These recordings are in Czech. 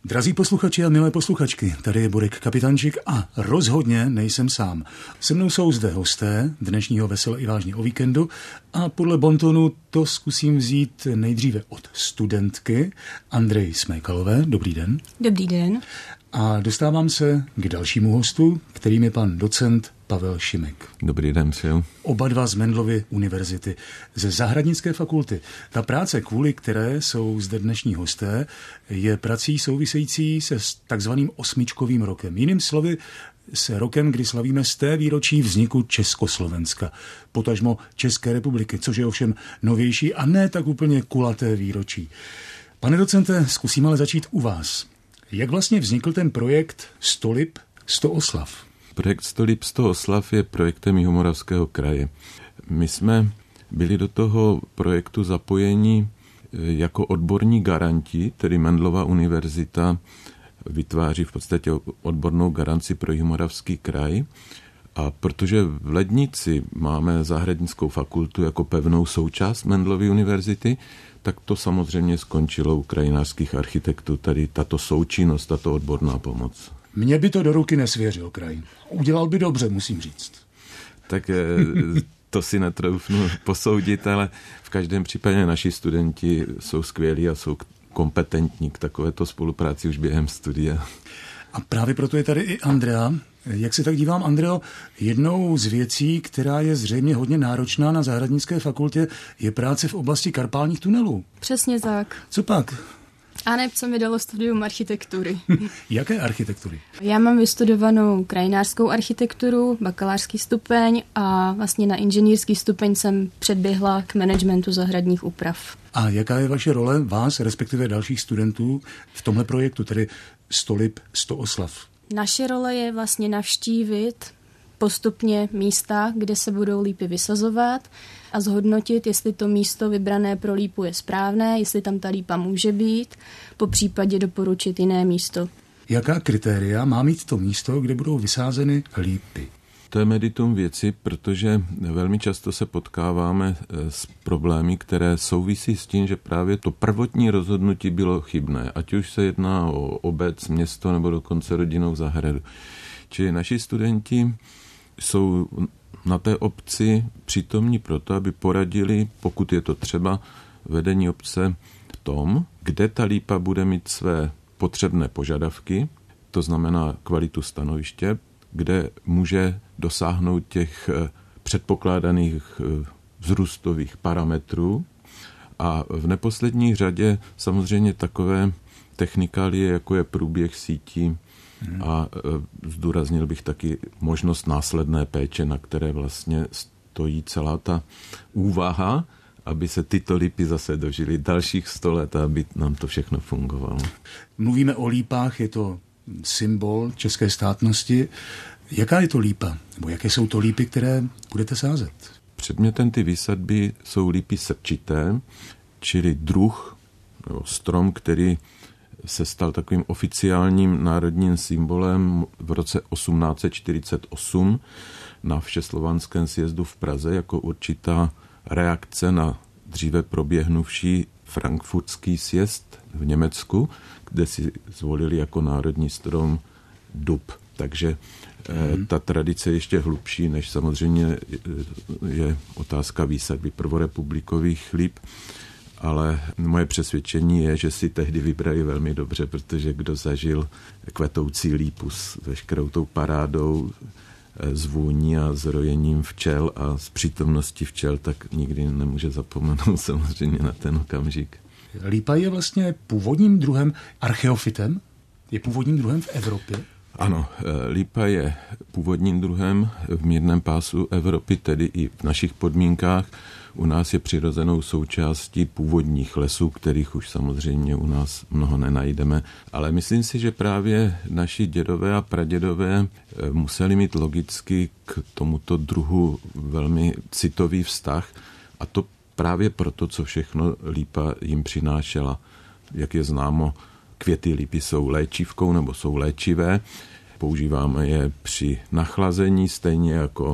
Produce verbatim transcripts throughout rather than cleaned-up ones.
Drazí posluchači a milé posluchačky, tady je Borek Kapitančík a rozhodně nejsem sám. Se mnou jsou zde hosté dnešního Vesele i vážně o víkendu a podle bontonu to zkusím vzít nejdříve od studentky Andreji Smejkalové. Dobrý den. Dobrý den. A dostávám se k dalšímu hostu, kterým je pan docent Pavel Šimek. Dobrý den, přeju. Oba dva z Mendelovy univerzity, ze Zahradnické fakulty. Ta práce, kvůli které jsou zde dnešní hosté, je prací související se takzvaným osmičkovým rokem. Jiným slovy, s rokem, kdy slavíme sté výročí vzniku Československa, potažmo České republiky, což je ovšem novější a ne tak úplně kulaté výročí. Pane docente, zkusím ale začít u vás. Jak vlastně vznikl ten projekt sto lip, sto oslav? Projekt sto lip, sto oslav je projektem Jihomoravského kraje. My jsme byli do toho projektu zapojeni jako odborní garanti, tedy Mendelova univerzita vytváří v podstatě odbornou garanci pro Jihomoravský kraj. A protože v Lednici máme Zahradnickou fakultu jako pevnou součást Mendelovy univerzity, tak to samozřejmě skončilo u krajinářských architektů, tady tato součinnost, tato odborná pomoc. Mně by to do ruky nesvěřil kraj. Udělal by dobře, musím říct. Tak to si netroufnu posoudit, ale v každém případě naši studenti jsou skvělí a jsou kompetentní k takovéto spolupráci už během studia. A právě proto je tady i Andrea. Jak se tak dívám, Andreo, jednou z věcí, která je zřejmě hodně náročná na Zahradnické fakultě, je práce v oblasti karpálních tunelů. Přesně tak. Co pak? A ne, co mi dalo studium architektury. Jaké architektury? Já mám vystudovanou krajinářskou architekturu, bakalářský stupeň a vlastně na inženýrský stupeň jsem předběhla k managementu zahradních úprav. A jaká je vaše role vás, respektive dalších studentů v tomhle projektu, tedy sto lip, sto oslav? Naše role je vlastně navštívit postupně místa, kde se budou lípy vysazovat a zhodnotit, jestli to místo vybrané pro lípu je správné, jestli tam ta lípa může být, po případě doporučit jiné místo. Jaká kritéria má mít to místo, kde budou vysázeny lípy? To je meritum věci, protože velmi často se potkáváme s problémy, které souvisí s tím, že právě to prvotní rozhodnutí bylo chybné, ať už se jedná o obec, město nebo dokonce rodinnou zahradu. Čili naši studenti jsou na té obci přítomní proto, aby poradili, pokud je to třeba, vedení obce v tom, kde ta lípa bude mít své potřebné požadavky, to znamená kvalitu stanoviště, kde může dosáhnout těch předpokládaných vzrůstových parametrů a v neposlední řadě samozřejmě takové technikálie, jako je průběh sítí a zdůraznil bych taky možnost následné péče, na které vlastně stojí celá ta úvaha, aby se tyto lípy zase dožily dalších sto let a aby nám to všechno fungovalo. Mluvíme o lípách, je to symbol české státnosti. Jaká je to lípa? Nebo jaké jsou to lípy, které budete sázet? Předmětem ty výsadby jsou lípy srčité, čili druh nebo strom, který se stal takovým oficiálním národním symbolem v roce osmnáct set čtyřicet osm na Všeslovanském sjezdu v Praze jako určitá reakce na dříve proběhnuvší frankfurtský sjezd v Německu, kde si zvolili jako národní strom dub. Takže hmm. ta tradice je ještě hlubší, než samozřejmě je otázka výsadby prvorepublikových líp, ale moje přesvědčení je, že si tehdy vybrali velmi dobře, protože kdo zažil kvetoucí lípu s veškerou tou parádou, s vůní a s rojením včel a s přítomností včel, tak nikdy nemůže zapomenout samozřejmě na ten okamžik. Lípa je vlastně původním druhem, archeofitem? Je původním druhem v Evropě? Ano, lípa je původním druhem v mírném pásu Evropy, tedy i v našich podmínkách. U nás je přirozenou součástí původních lesů, kterých už samozřejmě u nás mnoho nenajdeme. Ale myslím si, že právě naši dědové a pradědové museli mít logicky k tomuto druhu velmi citový vztah. A to právě proto, co všechno lípa jim přinášela. Jak je známo, květy lípy jsou léčivkou nebo jsou léčivé. Používáme je při nachlazení, stejně jako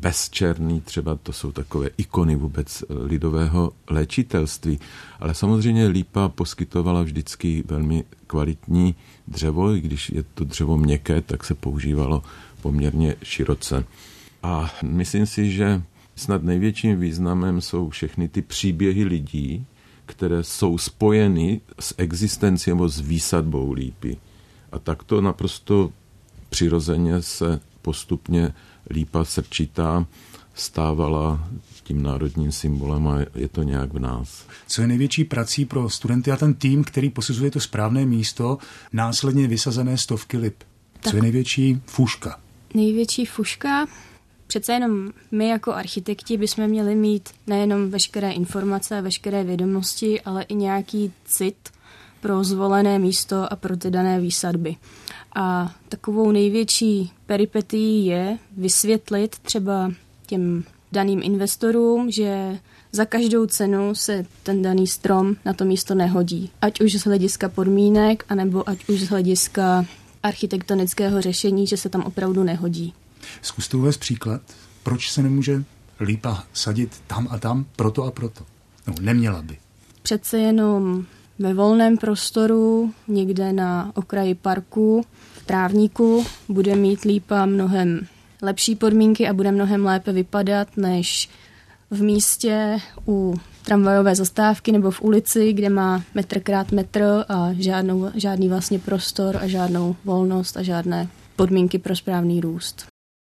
bezčerný, třeba to jsou takové ikony vůbec lidového léčitelství. Ale samozřejmě lípa poskytovala vždycky velmi kvalitní dřevo, i když je to dřevo měkké, tak se používalo poměrně široce. A myslím si, že snad největším významem jsou všechny ty příběhy lidí, které jsou spojeny s existencí nebo s výsadbou lípy. A takto naprosto přirozeně se postupně lípa srčitá stávala tím národním symbolem a je to nějak v nás. Co je největší prací pro studenty a ten tým, který posuzuje to správné místo, následně vysazené stovky lip? Co tak je největší fuška? Největší fuška? Přece jenom my jako architekti bychom měli mít nejenom veškeré informace a veškeré vědomosti, ale i nějaký cit pro zvolené místo a pro ty dané výsadby. A takovou největší peripetií je vysvětlit třeba těm daným investorům, že za každou cenu se ten daný strom na to místo nehodí. Ať už z hlediska podmínek, anebo ať už z hlediska architektonického řešení, že se tam opravdu nehodí. Zkuste uvést příklad, proč se nemůže lípa sadit tam a tam, proto a proto. No, neměla by. Přece jenom ve volném prostoru, někde na okraji parku, v trávníku, bude mít lípa mnohem lepší podmínky a bude mnohem lépe vypadat, než v místě u tramvajové zastávky nebo v ulici, kde má metr krát metr a žádnou, žádný vlastně prostor a žádnou volnost a žádné podmínky pro správný růst.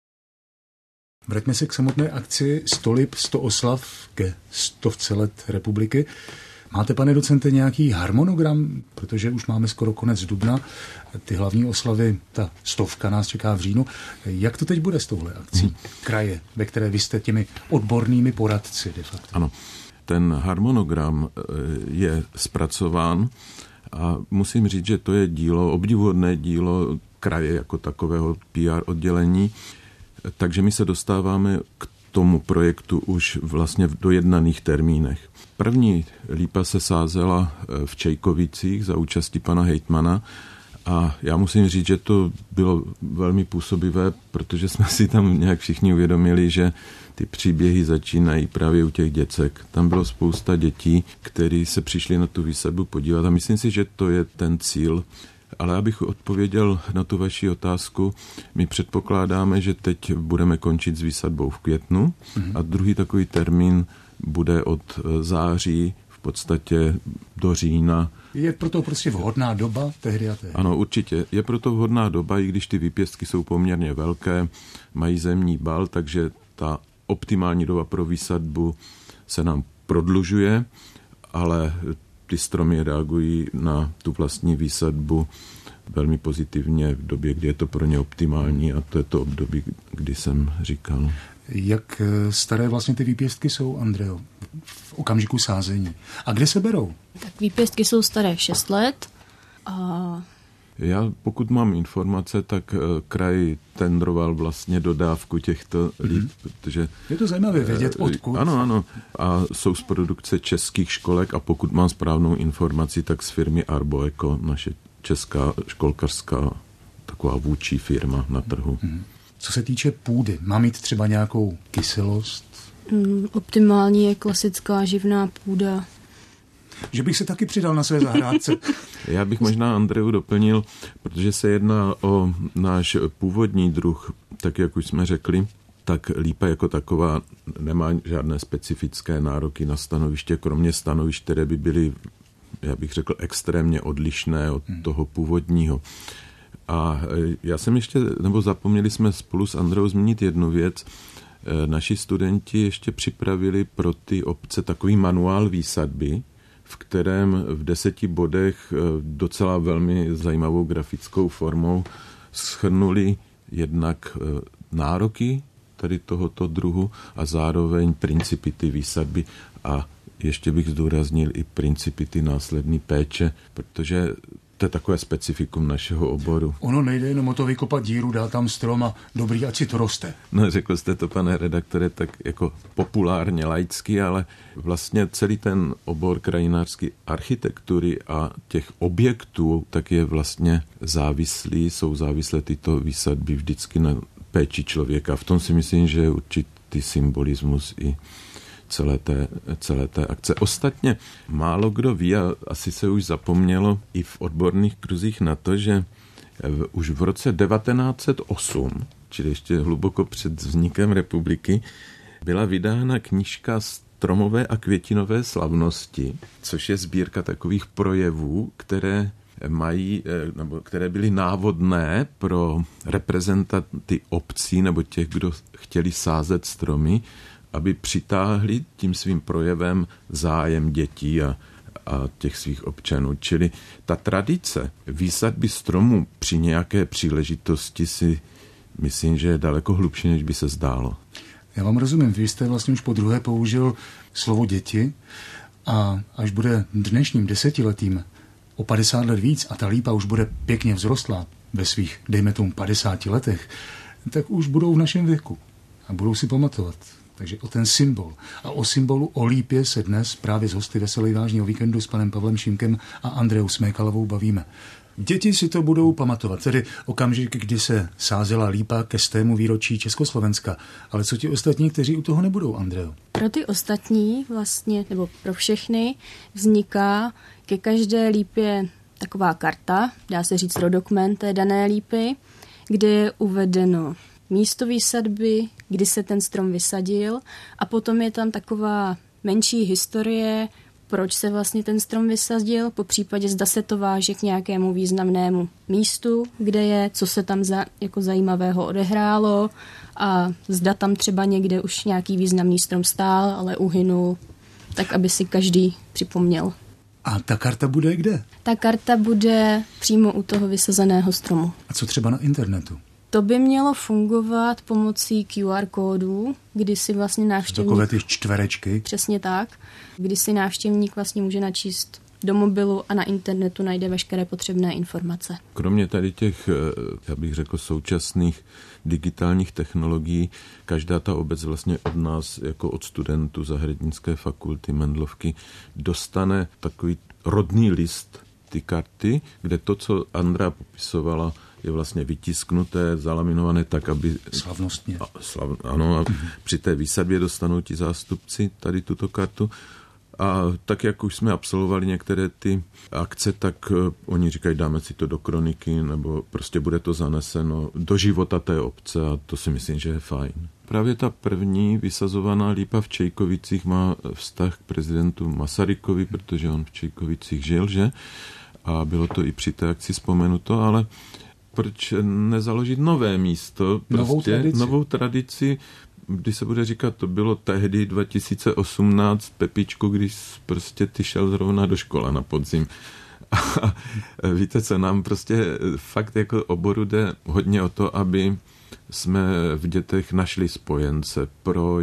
Vraťme se k samotné akci sto lip, sto oslav ke stovce let republiky. Máte, pane docente, nějaký harmonogram? Protože už máme skoro konec dubna. Ty hlavní oslavy, ta stovka nás čeká v říjnu. Jak to teď bude s touhle akcí hmm. kraje, ve které vy jste těmi odbornými poradci de facto? Ano, ten harmonogram je zpracován a musím říct, že to je dílo, obdivuhodné dílo kraje jako takového P R oddělení. Takže my se dostáváme k tomu projektu už vlastně v dojednaných termínech. První lípa se sázela v Čejkovicích za účasti pana hejtmana a já musím říct, že to bylo velmi působivé, protože jsme si tam nějak všichni uvědomili, že ty příběhy začínají právě u těch děcek. Tam bylo spousta dětí, kteří se přišli na tu výsadbu podívat a myslím si, že to je ten cíl. Ale abych odpověděl na tu vaši otázku, my předpokládáme, že teď budeme končit s výsadbou v květnu mm-hmm. a druhý takový termín bude od září v podstatě do října. Je proto prostě vhodná doba tehdy a tehdy? Ano, určitě. Je proto vhodná doba, i když ty výpěstky jsou poměrně velké, mají zemní bal, takže ta optimální doba pro výsadbu se nám prodlužuje, ale ty stromy reagují na tu vlastní výsadbu velmi pozitivně v době, kdy je to pro ně optimální a to je to období, kdy jsem říkal. Jak staré vlastně ty výpěstky jsou, Andreo, v okamžiku sázení? A kde se berou? Tak výpěstky jsou staré šest let a... Já, pokud mám informace, tak kraj tendroval vlastně dodávku těchto líp, mm-hmm. protože... Je to zajímavé vědět, odkud. Ano, ano. A jsou z produkce českých školek a pokud mám správnou informaci, tak z firmy Arboeco, naše česká školkařská taková vůdčí firma na trhu. Mm-hmm. Co se týče půdy, má mít třeba nějakou kyselost? Mm, optimální je klasická živná půda. Že bych se taky přidal na své zahrádce. Já bych možná Andreu doplnil, protože se jedná o náš původní druh, tak jak už jsme řekli, tak lípa jako taková nemá žádné specifické nároky na stanoviště, kromě stanovišť, které by byly, já bych řekl, extrémně odlišné od toho původního. A já jsem ještě, nebo zapomněli jsme spolu s Andreou zmínit jednu věc. Naši studenti ještě připravili pro ty obce takový manuál výsadby, v kterém v deseti bodech docela velmi zajímavou grafickou formou shrnuli jednak nároky tady tohoto druhu a zároveň principy ty výsadby a ještě bych zdůraznil i principy ty následné péče, protože to je takové specifikum našeho oboru. Ono nejde jenom o to vykopat díru, dát tam strom a dobrý, ať si to roste. No, řekl jste to, pane redaktore, tak jako populárně laicky, ale vlastně celý ten obor krajinářské architektury a těch objektů, tak je vlastně závislý, jsou závislé tyto výsadby vždycky na péči člověka. V tom si myslím, že je určitý určitý symbolismus i celé té, celé té akce. Ostatně málo kdo ví, a asi se už zapomnělo i v odborných kruzích na to, že v, už v roce devatenáct set osm, čili ještě hluboko před vznikem republiky, byla vydána knížka Stromové a květinové slavnosti, což je sbírka takových projevů, které mají, nebo které byly návodné pro reprezentanty obcí nebo těch, kdo chtěli sázet stromy, aby přitáhli tím svým projevem zájem dětí a, a těch svých občanů. Čili ta tradice výsadby stromů při nějaké příležitosti si myslím, že je daleko hlubší, než by se zdálo. Já vám rozumím, vy jste vlastně už po druhé použil slovo děti a až bude dnešním desetiletím o padesát let víc a ta lípa už bude pěkně vzrostlá ve svých, dejme tomu, padesáti letech, tak už budou v našem věku a budou si pamatovat. Takže o ten symbol. A o symbolu o lípě se dnes právě z hosty Veselý vážného víkendu s panem Pavlem Šimkem a Andreou Smékalovou bavíme. Děti si to budou pamatovat, tedy okamžik, kdy se sázela lípa ke stému výročí Československa. Ale co ti ostatní, kteří u toho nebudou, Andreo? Pro ty ostatní vlastně, nebo pro všechny, vzniká ke každé lípě taková karta, dá se říct rodokument té dané lípy, kde je uvedeno místo výsadby, kdy se ten strom vysadil a potom je tam taková menší historie, proč se vlastně ten strom vysadil, po případě zda se to váže k nějakému významnému místu, kde je, co se tam za, jako zajímavého odehrálo a zda tam třeba někde už nějaký významný strom stál, ale uhynul, tak aby si každý připomněl. A ta karta bude kde? Ta karta bude přímo u toho vysazeného stromu. A co třeba na internetu? To by mělo fungovat pomocí Q R kódů, kdy si vlastně návštěvník... Takové ty čtverečky. Přesně tak. Kdy si návštěvník vlastně může načíst do mobilu a na internetu najde veškeré potřebné informace. Kromě tady těch, já bych řekl, současných digitálních technologií, každá ta obec vlastně od nás, jako od studentů Zahradnické fakulty Mendlovky, dostane takový rodný list, ty karty, kde to, co Andrea popisovala, je vlastně vytisknuté, zalaminované tak, aby... Slavnostně. A, slav, ano, a mm-hmm. při té výsadbě dostanou ti zástupci tady tuto kartu. A tak, jak už jsme absolvovali některé ty akce, tak uh, oni říkají, dáme si to do kroniky, nebo prostě bude to zaneseno do života té obce a to si myslím, že je fajn. Právě ta první vysazovaná lípa v Čejkovicích má vztah k prezidentu Masarykovi, protože on v Čejkovicích žil, že? A bylo to i při té akci vzpomenuto, ale proč nezaložit nové místo, prostě novou tradici. novou tradici, když se bude říkat, to bylo tehdy dva tisíce osmnáct, Pepičku, když prostě ty šel zrovna do školy na podzim. A víte co, nám prostě fakt jako oboru jde hodně o to, aby jsme v dětech našli spojence pro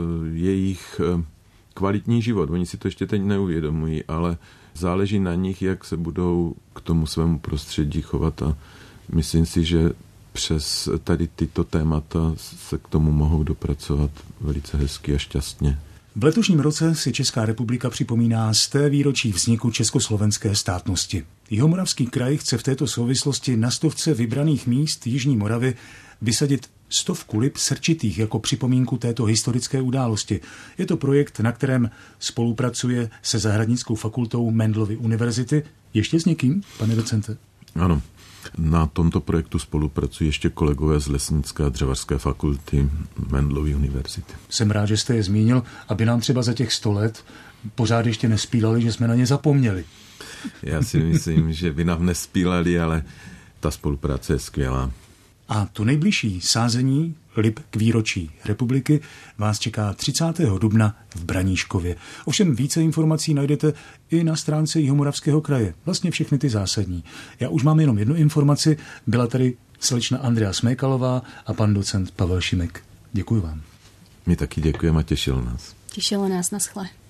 jejich kvalitní život. Oni si to ještě teď neuvědomují, ale záleží na nich, jak se budou k tomu svému prostředí chovat a myslím si, že přes tady tyto témata se k tomu mohou dopracovat velice hezky a šťastně. V letošním roce si Česká republika připomíná sté výročí vzniku československé státnosti. Jihomoravský kraj chce v této souvislosti na stovce vybraných míst Jižní Moravy vysadit stovku lip srčitých jako připomínku této historické události. Je to projekt, na kterém spolupracuje se Zahradnickou fakultou Mendlovy univerzity. Ještě s někým, pane docente? Ano. Na tomto projektu spolupracují ještě kolegové z Lesnické a Dřevařské fakulty Mendlovy univerzity. Jsem rád, že jste je zmínil, aby nám třeba za těch sto let pořád ještě nespílali, že jsme na ně zapomněli. Já si myslím, že by nám nespílali, ale ta spolupráce je skvělá. A to nejbližší sázení lip k výročí republiky vás čeká třicátého dubna v Braníškově. Ovšem více informací najdete i na stránce Jihomoravského kraje. Vlastně všechny ty zásadní. Já už mám jenom jednu informaci. Byla tady slečna Andrea Smékalová a pan docent Pavel Šimek. Děkuji vám. My taky děkujeme a těšilo nás. Těšilo nás, naschle.